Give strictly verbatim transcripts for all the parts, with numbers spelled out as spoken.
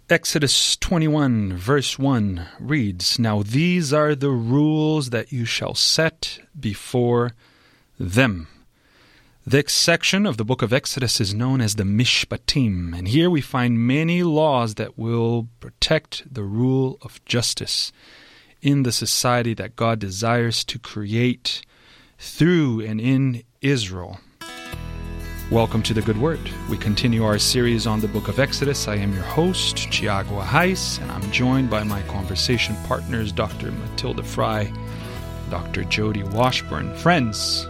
Exodus twenty-one, verse one reads, "Now these are the rules that you shall set before them." This section of the book of Exodus is known as the Mishpatim, and here we find many laws that will protect the rule of justice in the society that God desires to create through and in Israel. Welcome to The Good Word. We continue our series on the book of Exodus. I am your host, Tiago Ahais, and I'm joined by my conversation partners, Doctor Matilda Fry, Doctor Jody Washburn. Friends,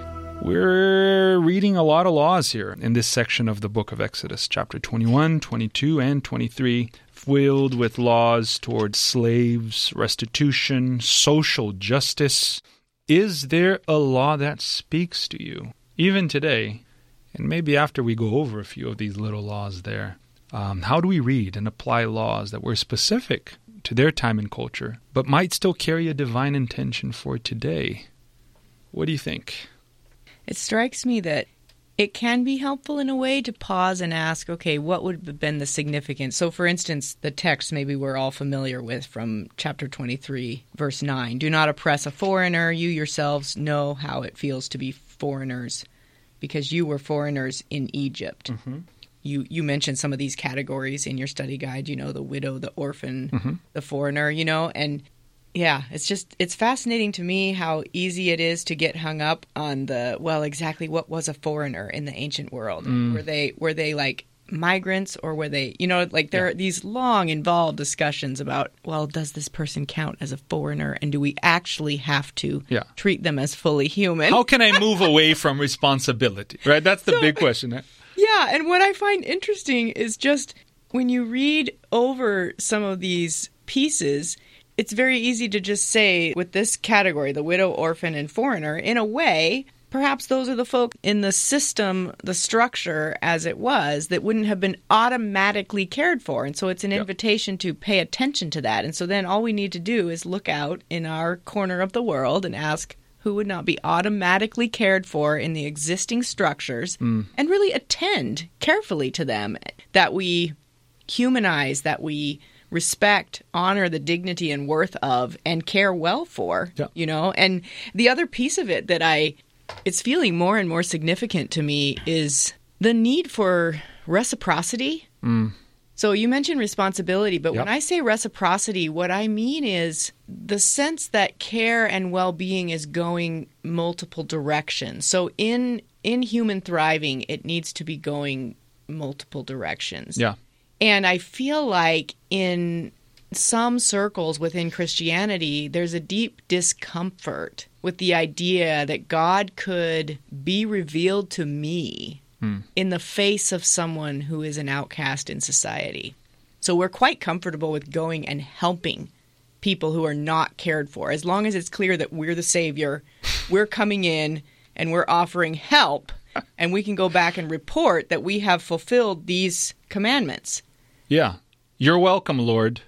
we're reading a lot of laws here in this section of the book of Exodus, chapter twenty-one, twenty-two, and twenty-three, filled with laws towards slaves, restitution, social justice. Is there a law that speaks to you, even today? And maybe after we go over a few of these little laws there, um, how do we read and apply laws that were specific to their time and culture, but might still carry a divine intention for today? What do you think? It strikes me that it can be helpful in a way to pause and ask, okay, what would have been the significance? So, for instance, the text maybe we're all familiar with from chapter twenty-three, verse nine. Do not oppress a foreigner. You yourselves know how it feels to be foreigners, because you were foreigners in Egypt. Mm-hmm. You you mentioned some of these categories in your study guide, you know, the widow, the orphan, mm-hmm. the foreigner, you know, and yeah, it's just, it's fascinating to me how easy it is to get hung up on the, well, exactly what was a foreigner in the ancient world? Mm. Were they, were they like migrants, or were they, you know, like there yeah. are these long involved discussions about, well, does this person count as a foreigner, and do we actually have to yeah. treat them as fully human? How can I move away from responsibility, right? That's the so, big question. Right? Yeah, and what I find interesting is just when you read over some of these pieces, it's very easy to just say with this category, the widow, orphan, and foreigner, in a way, perhaps those are the folk in the system, the structure as it was, that wouldn't have been automatically cared for. And so it's an yep. invitation to pay attention to that. And so then all we need to do is look out in our corner of the world and ask who would not be automatically cared for in the existing structures, mm. and really attend carefully to them, that we humanize, that we respect, honor the dignity and worth of, and care well for, yep. you know. And the other piece of it that I... it's feeling more and more significant to me is the need for reciprocity. Mm. So you mentioned responsibility, but yep. when I say reciprocity, what I mean is the sense that care and well-being is going multiple directions. So in in human thriving, it needs to be going multiple directions. Yeah. And I feel like in some circles within Christianity, there's a deep discomfort with the idea that God could be revealed to me hmm. in the face of someone who is an outcast in society. So we're quite comfortable with going and helping people who are not cared for. As long as it's clear that we're the Savior, we're coming in and we're offering help, and we can go back and report that we have fulfilled these commandments. Yeah. You're welcome, Lord.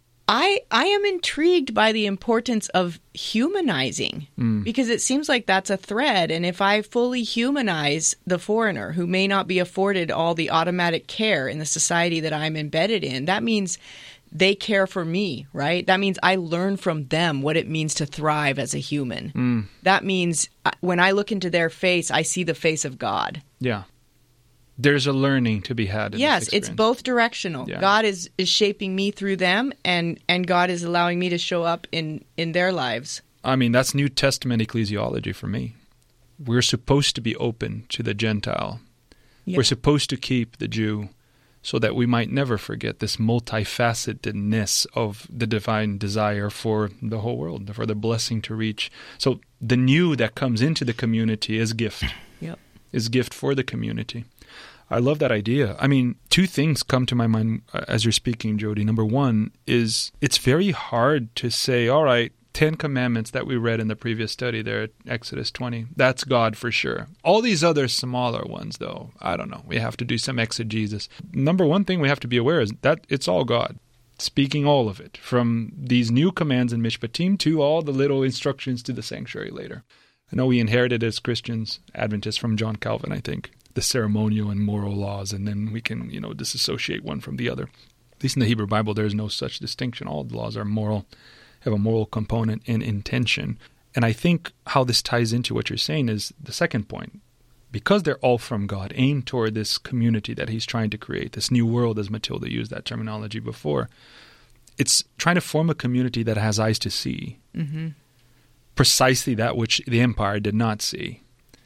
I I am intrigued by the importance of humanizing, mm. because it seems like that's a thread. And if I fully humanize the foreigner who may not be afforded all the automatic care in the society that I'm embedded in, that means they care for me, right? That means I learn from them what it means to thrive as a human. Mm. That means when I look into their face, I see the face of God. Yeah. There's a learning to be had in yes, this experience. It's both directional. Yeah. God is, is shaping me through them, and, and God is allowing me to show up in, in their lives. I mean, that's New Testament ecclesiology for me. We're supposed to be open to the Gentile. Yeah. We're supposed to keep the Jew so that we might never forget this multifacetedness of the divine desire for the whole world, for the blessing to reach. So the new that comes into the community is gift. Yep. Is gift for the community. I love that idea. I mean, two things come to my mind as you're speaking, Jody. Number one is it's very hard to say, all right, Ten Commandments that we read in the previous study there at Exodus twenty, that's God for sure. All these other smaller ones, though, I don't know. We have to do some exegesis. Number one thing we have to be aware is that it's all God, speaking all of it, from these new commands in Mishpatim to all the little instructions to the sanctuary later. I know we inherited as Christians, Adventists, from John Calvin, I think, the ceremonial and moral laws, and then we can, you know, disassociate one from the other. At least in the Hebrew Bible, there is no such distinction. All the laws are moral, have a moral component and intention. And I think how this ties into what you're saying is the second point. Because they're all from God, aimed toward this community that he's trying to create, this new world, as Matilda used that terminology before, it's trying to form a community that has eyes to see. Mm-hmm. Precisely that which the empire did not see.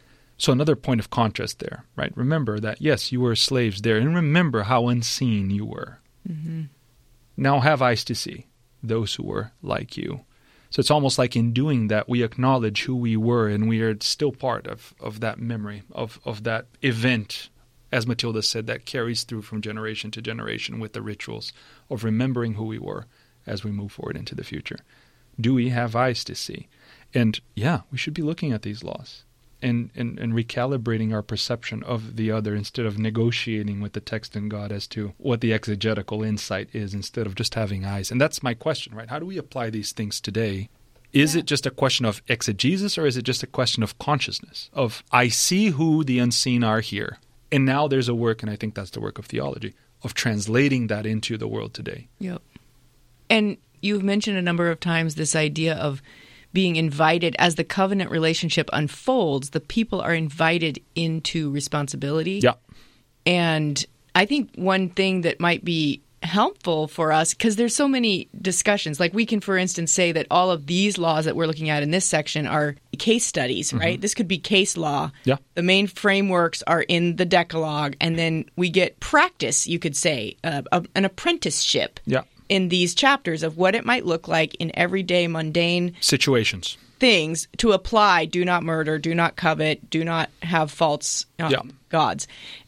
So another point of contrast there, right? Remember that, yes, you were slaves there, and remember how unseen you were. Mm-hmm. Now have eyes to see those who were like you. So it's almost like in doing that, we acknowledge who we were, and we are still part of, of that memory, of, of that event, as Matilda said, that carries through from generation to generation with the rituals of remembering who we were as we move forward into the future. Do we have eyes to see? And yeah, we should be looking at these laws and, and, and recalibrating our perception of the other instead of negotiating with the text and God as to what the exegetical insight is instead of just having eyes. And that's my question, right? How do we apply these things today? Is yeah. it just a question of exegesis, or is it just a question of consciousness? Of, I see who the unseen are here. And now there's a work, and I think that's the work of theology, of translating that into the world today. Yep. And you've mentioned a number of times this idea of being invited. As the covenant relationship unfolds, the people are invited into responsibility. Yeah. And I think one thing that might be helpful for us, because there's so many discussions, like we can, for instance, say that all of these laws that we're looking at in this section are case studies, right? Mm-hmm. This could be case law. Yeah. The main frameworks are in the Decalogue, and then we get practice, you could say, uh, a, an apprenticeship. Yeah. In these chapters of what it might look like in everyday mundane situations, things to apply. Do not murder, do not covet, do not have false um, yeah. gods.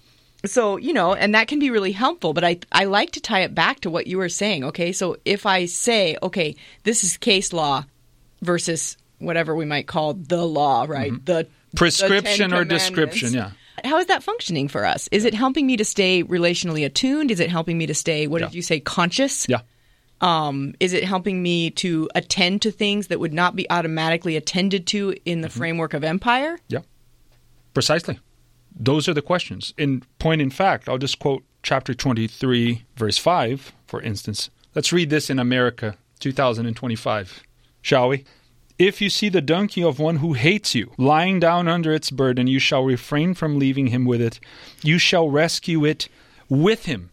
So, you know, and that can be really helpful, but I I like to tie it back to what you were saying, okay? So if I say, okay, this is case law versus whatever we might call the law, right? Mm-hmm. The prescription the or description, yeah. How is that functioning for us? Is it helping me to stay relationally attuned? Is it helping me to stay, what yeah. did you say, conscious? Yeah. Um, is it helping me to attend to things that would not be automatically attended to in the mm-hmm. framework of empire? Yeah, precisely. Those are the questions. In point in fact, I'll just quote chapter twenty-three, verse five, for instance. Let's read this in America, two thousand twenty-five, shall we? If you see the donkey of one who hates you lying down under its burden, you shall refrain from leaving him with it. You shall rescue it with him.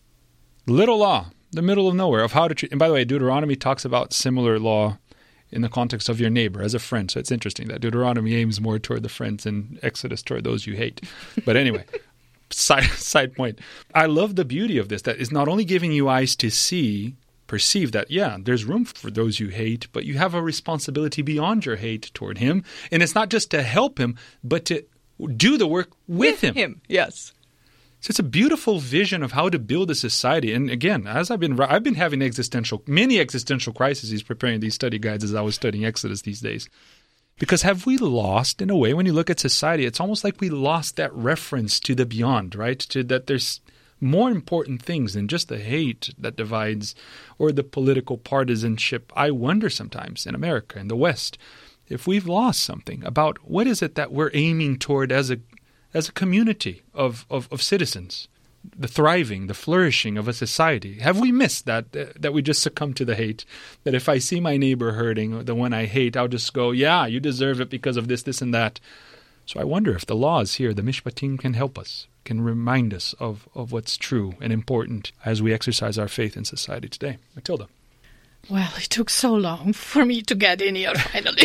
Little law, the middle of nowhere, of how to treat. And by the way, Deuteronomy talks about similar law in the context of your neighbor as a friend. So it's interesting that Deuteronomy aims more toward the friends and Exodus toward those you hate. But anyway, side, side point. I love the beauty of this, that is not only giving you eyes to see, perceive that, yeah, there's room for those you hate, but you have a responsibility beyond your hate toward him. And it's not just to help him, but to do the work with, with him. him. Yes. So it's a beautiful vision of how to build a society. And again, as I've been I've been having existential, many existential crises preparing these study guides as I was studying Exodus these days. Because have we lost, in a way, when you look at society, it's almost like we lost that reference to the beyond, right? To that there's more important things than just the hate that divides or the political partisanship. I wonder sometimes in America, in the West, if we've lost something about what is it that we're aiming toward as a as a community of, of, of citizens, the thriving, the flourishing of a society. Have we missed that, uh, that we just succumb to the hate? That if I see my neighbor hurting, the one I hate, I'll just go, yeah, you deserve it because of this, this, and that. So I wonder if the laws here, the Mishpatim, can help us, can remind us of, of what's true and important as we exercise our faith in society today. Matilda. Well, it took so long for me to get in here finally.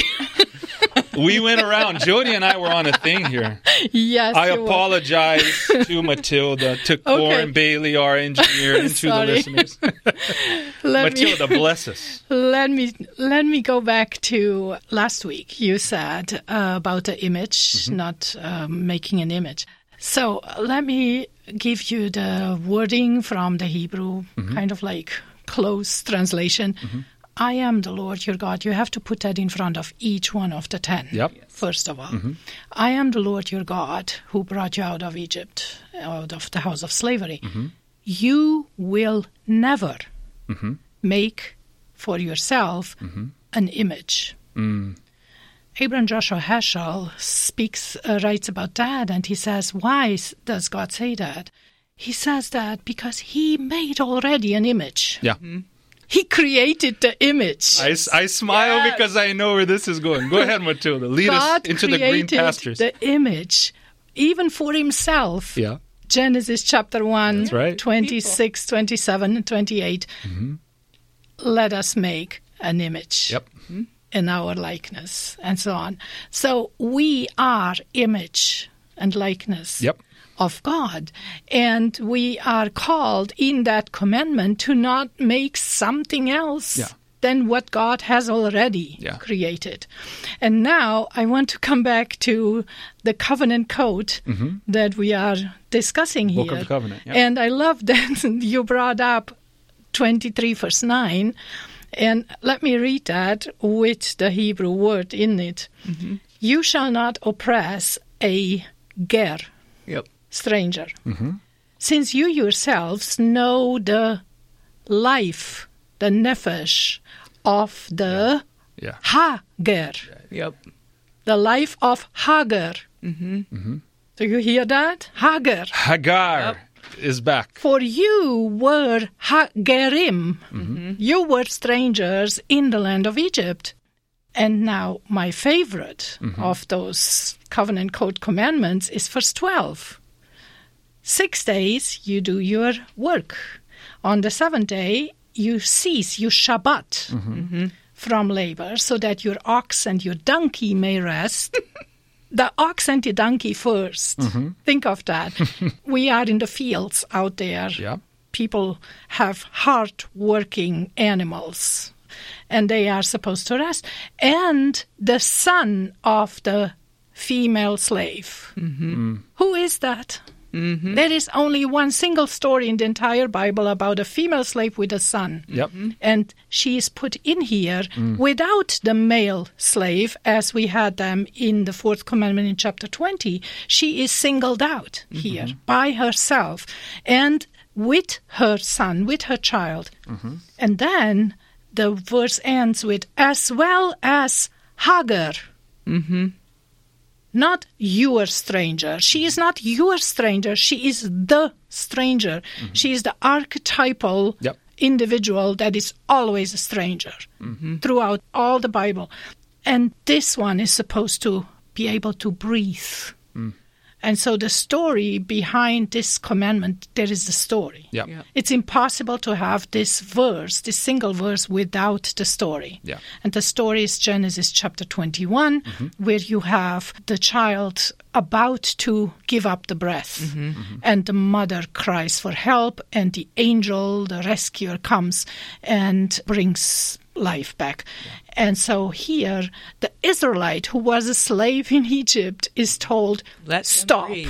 We went around. Jody and I were on a thing here. Yes, I apologize were. to Matilda, to Corin okay. Bailey, our engineer, and to the listeners. Matilda, me, bless us. Let me let me go back to last week. You said uh, about the image, mm-hmm. not um, making an image. So let me give you the wording from the Hebrew, mm-hmm. kind of like close translation. Mm-hmm. I am the Lord your God. You have to put that in front of each one of the ten, yep. first of all. Mm-hmm. I am the Lord your God who brought you out of Egypt, out of the house of slavery. Mm-hmm. You will never mm-hmm. make for yourself mm-hmm. an image. Mm. Abraham Joshua Heschel speaks, uh, writes about that, and he says, why does God say that? he says that because he made already an image. Yeah. Mm-hmm. He created the image. I, I smile yes. because I know where this is going. Go ahead, Matilda. Lead God us into the green pastures. the image, even for himself. Yeah. Genesis chapter one, That's right. twenty-six, People. twenty-seven, and twenty-eight. Mm-hmm. Let us make an image Yep. in our likeness, and so on. So we are image and likeness. Yep. Of God. And we are called in that commandment to not make something else yeah. than what God has already yeah. created. And now I want to come back to the covenant code mm-hmm. that we are discussing Book here. of the Covenant. Yeah. And I love that you brought up twenty-three verse nine. And let me read that with the Hebrew word in it. Mm-hmm. You shall not oppress a ger. Yep. Stranger, mm-hmm. since you yourselves know the life, the nefesh of the yeah. Yeah. Hagar. Yep. The life of Hagar. Mm-hmm. Mm-hmm. Do you hear that? Hagar. Hagar yep. is back. For you were Hagarim. Mm-hmm. You were strangers in the land of Egypt. And now my favorite mm-hmm. of those covenant code commandments is verse twelve. Six days you do your work. On the seventh day you cease, you Shabbat mm-hmm. Mm-hmm. from labor, so that your ox and your donkey may rest. The ox and the donkey first. Mm-hmm. Think of that. We are in the fields out there. Yeah. People have hard-working animals, and they are supposed to rest. And the son of the female slave. Mm-hmm. Mm. Who is that? Mm-hmm. There is only one single story in the entire Bible about a female slave with a son. Yep. And she is put in here mm. without the male slave, as we had them in the fourth commandment in chapter twenty. She is singled out mm-hmm. here by herself and with her son, with her child. Mm-hmm. And then the verse ends with, as well as Hagar. Mm-hmm. Not your stranger. She is not your stranger. She is the stranger. Mm-hmm. She is the archetypal yep. individual that is always a stranger mm-hmm. throughout all the Bible. And this one is supposed to be able to breathe. Mm. And so the story behind this commandment, there is the story. Yep. Yeah. It's impossible to have this verse, this single verse, without the story. Yeah. And the story is Genesis chapter twenty-one, mm-hmm. where you have the child about to give up the breath. Mm-hmm. Mm-hmm. And the mother cries for help, and the angel, the rescuer, comes and brings life back. Yeah. And so here, the Israelite who was a slave in Egypt is told, Let stop. Them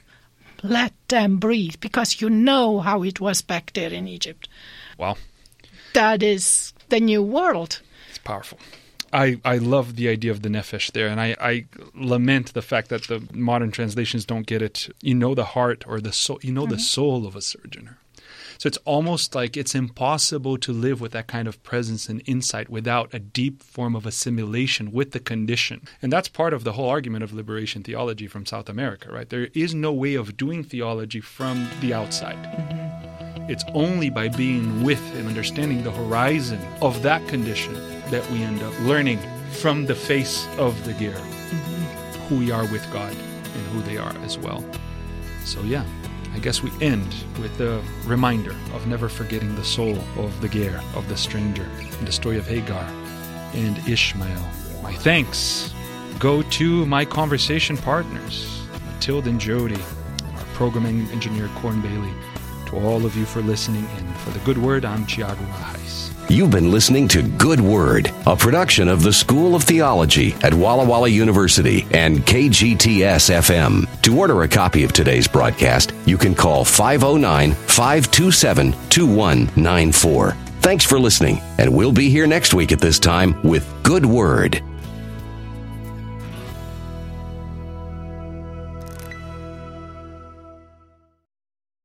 Let them breathe, because you know how it was back there in Egypt. Wow. That is the new world. It's powerful. I, I love the idea of the nefesh there, and I, I lament the fact that the modern translations don't get it. You know the heart or the soul. You know mm-hmm. the soul of a sojourner. So it's almost like it's impossible to live with that kind of presence and insight without a deep form of assimilation with the condition. And that's part of the whole argument of liberation theology from South America, right? There is no way of doing theology from the outside. Mm-hmm. It's only by being with and understanding the horizon of that condition that we end up learning from the face of the ger, mm-hmm. who we are with God and who they are as well. So yeah. I guess we end with the reminder of never forgetting the soul of the ger, of the stranger, and the story of Hagar and Ishmael. My thanks go to my conversation partners, Matilda and Jody, our programming engineer, Corn Bailey, to all of you for listening in. For the Good Word, I'm Tiago Arraes. You've been listening to Good Word, a production of the School of Theology at Walla Walla University and K G T S F M. To order a copy of today's broadcast, you can call five oh nine, five two seven, two one nine four. Thanks for listening, and we'll be here next week at this time with Good Word.